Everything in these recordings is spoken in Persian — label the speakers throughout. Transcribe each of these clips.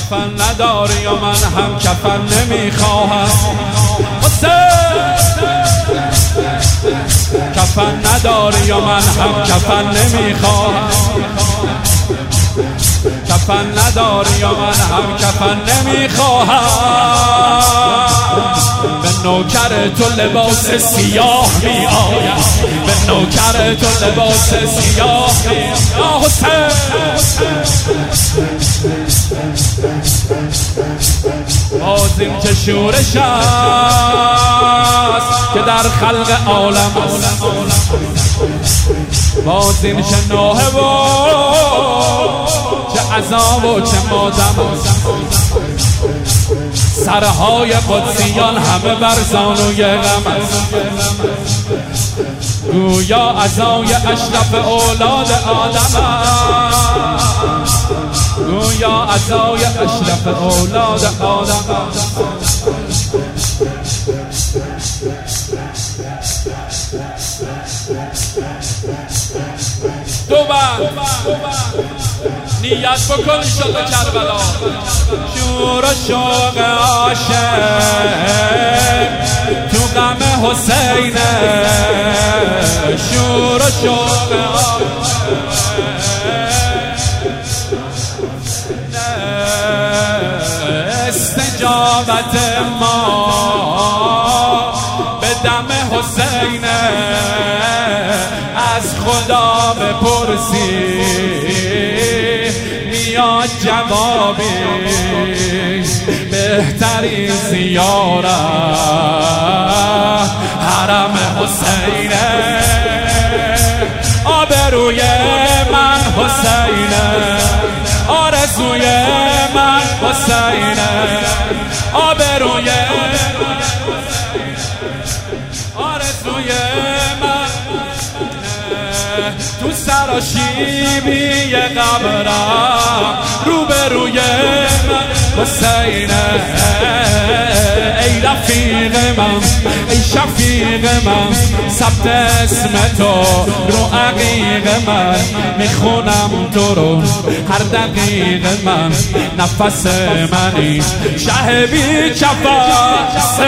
Speaker 1: کفن نداری و من هم کفن نمیخواهم کفن نداری و من هم کفن نمیخواهم کفن نداری و من هم کفن نمیخواهم به نوکر تو لباس سیاه می آیم به نوکر تو لباس سیاه می آیم حسین باز این که شورش است که در خلق عالم است باز این شنوه و چه عذاب و چه مادم است سرهای قدسیان همه بر زانوی غم است گویا عزای اشرف اولاد آدم است گویا عزای اشرف اولاد آدم است دو بند نیت بکن انشالله کربلا شور و شوق عاشق تو غم حسینه شور و شوق استجابت ما به دم حسینه از خدا بپرسی میاد جوابی بهترین زیارت حرم حسینه آبروی من حسینه آرزوی من حسینه آبروی آرزوی من تو سراشیبی قبرم روبروی من حسینه ای رفیق من ای شفیق من ثبت اسم تو رو عقیق من میخونم تو رو هر دقیق من نفس منی شه بی کفاس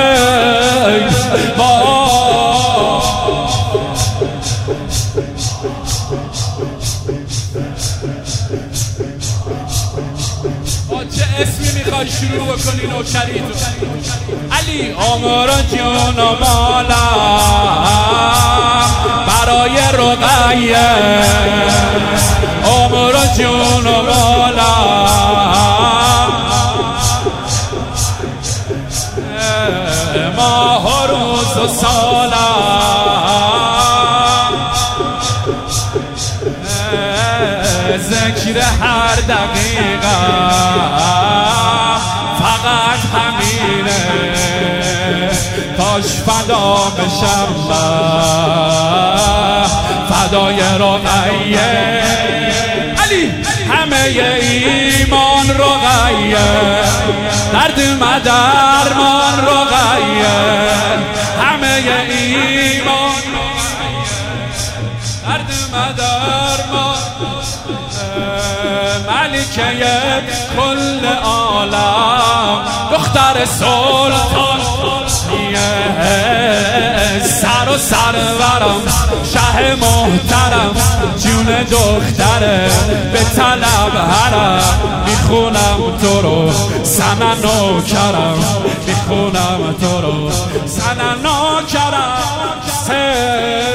Speaker 1: با چه اسمی میخوای شروع بکنی نوکری تو علی عمر جون و مالم برای رقیه عمر جون و مالم ماه و روز و سالم ذکر هر دقیقه فقط همینه کاش فدا بشم فدای رقیه علی همه ایمان رقیه درد مدرمان رقیه همه ایمان درد مدرمان ملکه کل عالم دختر سلطان سر و سرورم شه محترم جون دختره به طلب هرم میخونم تو رو سنن نوکرم میخونم تو رو سنن نوکرم